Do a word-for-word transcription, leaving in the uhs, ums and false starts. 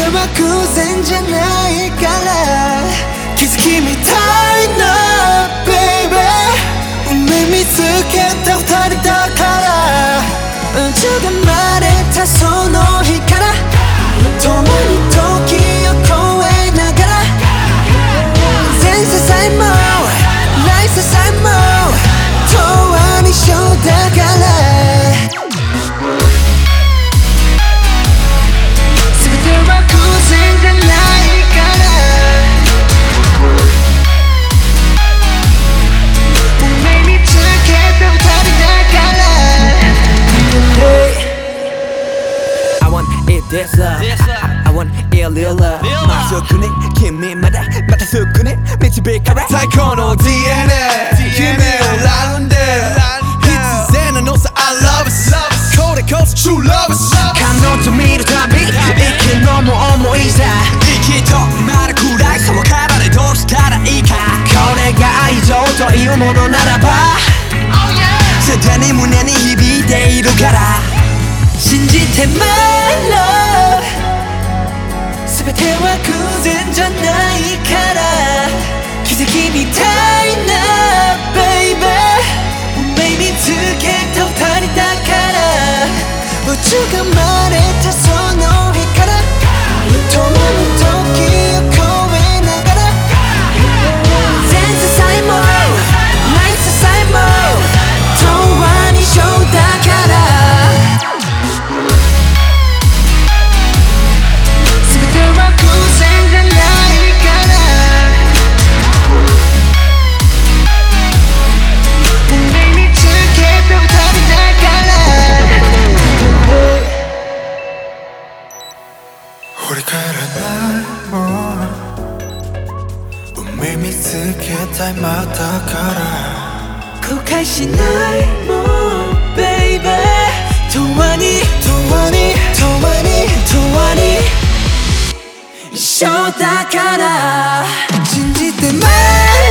は偶然じゃないから気づきみたいな Baby 運命見つけた二人だから宇宙が生まれたその日から共に時を超えながら前世さえも来世さえも永遠に一緒だから This love, I want a little love まっすぐに君までまたすぐに導かれ最高の ディーエヌエー 君を選んで必然なのさ I love us これこそ true love us 彼女見るたび息のも思いさ息止まるくらいその体でどうしたらいいかこれが愛情というものならばすでに胸に響いているから信じて My love 全ては偶然じゃないから奇跡みたいな Baby 運命見つけた二人だから宇宙が生まれたその日から共に時を超えながら前世さえも来世さえも永遠に一緒だから振り返らないもん運命見つけた今だから後悔しないもん Baby 永遠に永遠に永遠に永遠に一緒だから信じて My